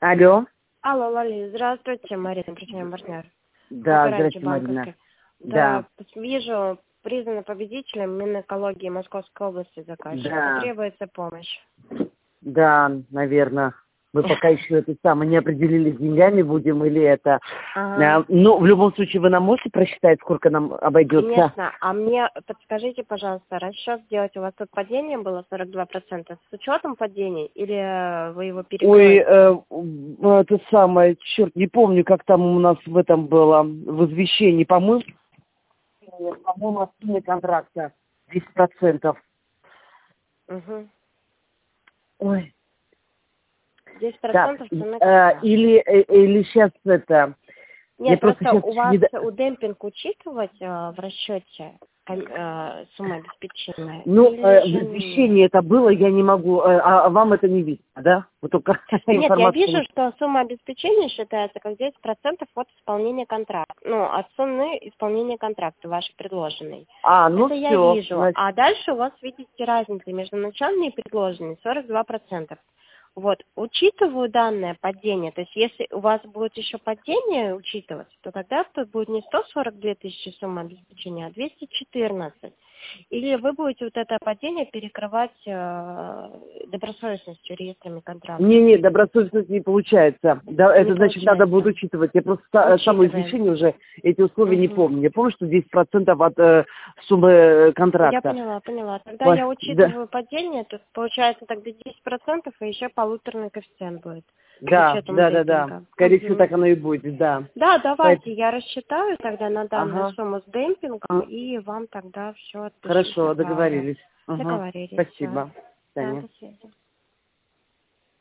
Алло. Алло, Лали, здравствуйте, Марина, причем партнер. Да, здравствуйте, Марина. Да, вижу, признана победителем Минэкологии Московской области заказчика. Да. Требуется помощь. Да, наверное. Мы пока еще это самое не определились, деньгами будем или это. Ага. Ну, в любом случае, вы нам можете просчитать, сколько нам обойдется? Конечно. А мне подскажите, пожалуйста, расчет сделать. У вас тут падение было 42%. С учетом падений или вы его перекроете? Ой, это самое, черт, не помню, как там у нас в этом было, в извещении, по-моему, от суммы контракта 10%. Угу. Ой. 10% Так, цены контракта. или сейчас это... Нет, просто сейчас у вас у демпинг учитывать в расчете сумма обеспечения? Ну, Или в же извещении это было, я не могу, а вам это не видно, да? Вот только Нет, я информацию. вижу, что сумма обеспечения считается как 10% от исполнения контракта. Ну, от суммы исполнения контракта вашей предложенной. Ну Это все, я вижу. значит... А дальше у вас, видите, разница между начальной и предложенной 42%. Вот, учитываю данное падение, то есть если у вас будет еще падение учитывать, то тогда тут будет не 142 тысячи сумма обеспечения, а 214. Или вы будете вот это падение перекрывать добросовестностью реестрами контракта? Не, добросовестность не получается. Да, это значит, надо будет учитывать. Я просто само извещение уже, эти условия не помню. Я помню, что 10% от суммы контракта. Я поняла. Тогда я учитываю падение, то получается тогда 10% и еще полуторный коэффициент будет. Да. Скорее всего, так оно и будет, да. Да, давайте, я рассчитаю тогда на данную Ага. сумму с демпингом, и вам тогда все отпишу. Хорошо, договорились. Договорились. Спасибо. Да, Таня. до связи.